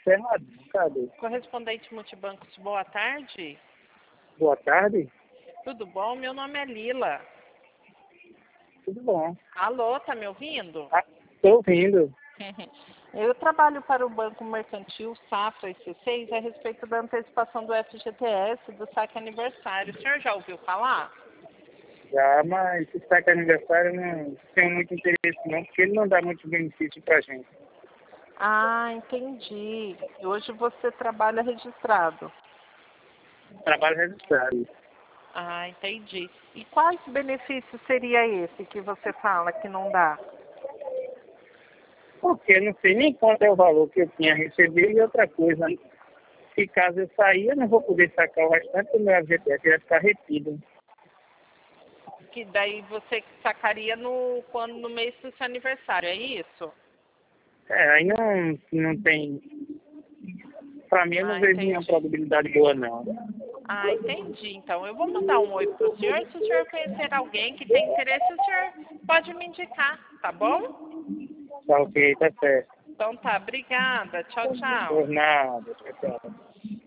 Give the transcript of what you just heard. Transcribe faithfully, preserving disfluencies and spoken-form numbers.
ferrado. Cadê? Correspondente Multibancos, boa tarde. Boa tarde. Tudo bom? Meu nome é Lila. Tudo bom. Alô, tá me ouvindo? Ah, tô ouvindo. Eu trabalho para o Banco Mercantil Safra e C seis a respeito da antecipação do F G T S do saque aniversário. O senhor já ouviu falar? Já, mas esse saque aniversário não tenho muito interesse não, porque ele não dá muito benefício pra gente. Ah, entendi. E hoje você trabalha registrado. Trabalho registrado. Ah, entendi. E quais benefícios seria esse que você fala que não dá? Porque eu não sei nem quanto é o valor que eu tinha recebido e outra coisa. Se caso eu sair, eu não vou poder sacar o restante do meu F G T S, vai ficar retido. Que daí você sacaria no, quando, no mês do seu aniversário, é isso? É, aí não, não tem... Pra mim, eu não Ah, vejo nenhuma entendi. probabilidade boa, não. Ah, entendi. Então, eu vou mandar um oi pro senhor. Se o senhor conhecer alguém que tem interesse, o senhor pode me indicar, tá bom? Tá ok, tá certo. Então tá, obrigada. Tchau, tchau. Por nada, tchau, tchau.